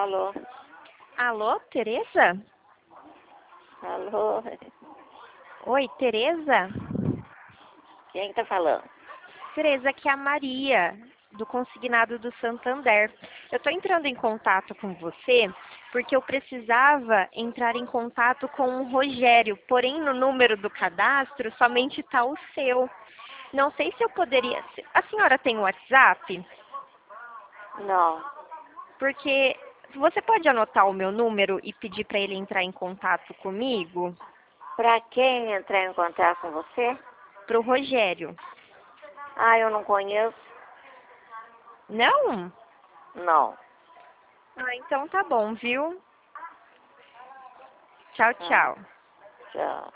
Alô? Alô, Tereza? Alô? Oi, Tereza? Quem que tá falando? Tereza, aqui é a Maria, do Consignado do Santander. Eu estou entrando em contato com você porque eu precisava entrar em contato com o Rogério, porém no número do cadastro somente está o seu. Não sei se eu poderia... A senhora tem o WhatsApp? Não. Porque você pode anotar o meu número e pedir para ele entrar em contato comigo? Pra quem entrar em contato com você? Para o Rogério. Ah, eu não conheço. Não? Não. Ah, então tá bom, viu? Tchau, Ah, tchau. tchau.